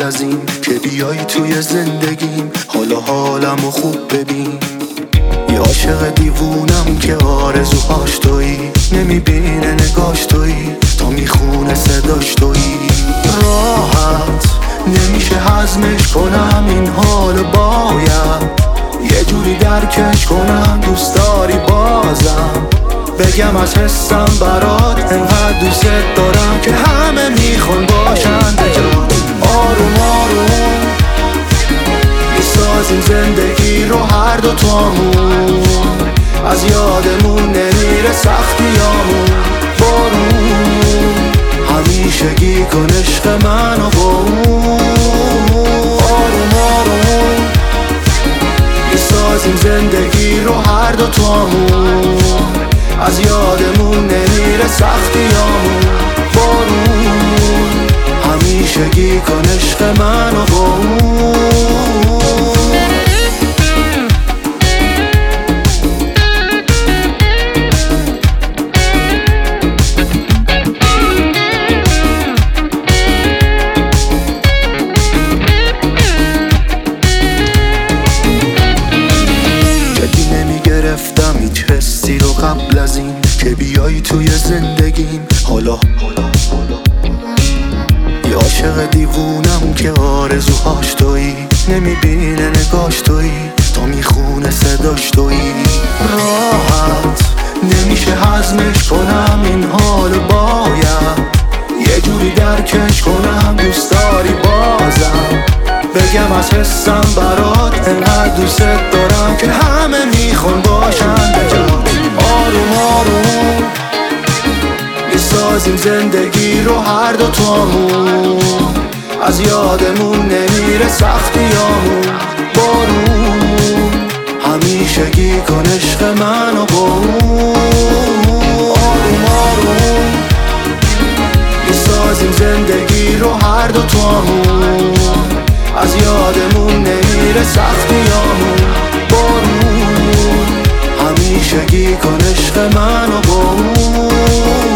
قبل از این که بیای توی زندگیم، حالا حالمو خوب ببین. یه عاشق دیوونم که آرزوهاش تویی، نمیبینه نگاش تویی، تا میخونه صداش تویی. راحت نمیشه هضمش کنم این حال، باید یه جوری درکش کنم. دوست داری بازم بگم از حسم برات، انقدر دوست دارم که همه میخوان باشن بجات. آروم آروم میسازیم زندگی رو هر دو تامون، از یادمون نمیره سختیامون. بارون همیشگی کن عشق منو با اون. آروم آروم میسازیم زندگی رو هر دو تامون، از یادمون نمیره سختیامون. بارون همیشگی کن عشق منو با اون. گرفتم هیچ حسی رو قبل از این که بیای توی زندگیم، حالا یه عاشق دیوونم که آرزوهاش تویی، نمیبینه نگاش تویی، تا میخونه صداش تویی. راحت نمیشه هضمش کنم این حال، باید یه جوری درکش کنم. دوست داری بازم بگم از حسم برات، انقدر دوست دارم که همه میخوان باشن بجات. آروم آروم میسازیم زندگی رو هر دو تامون، از یادمون نمیره سختیامون. بارون همیشگی کن عشق منو با اون. آروم آروم میسازیم زندگی رو هر دو تامون، از یادمون نمیره سختیامون. بارون همیشگی کن عشق منو با اون.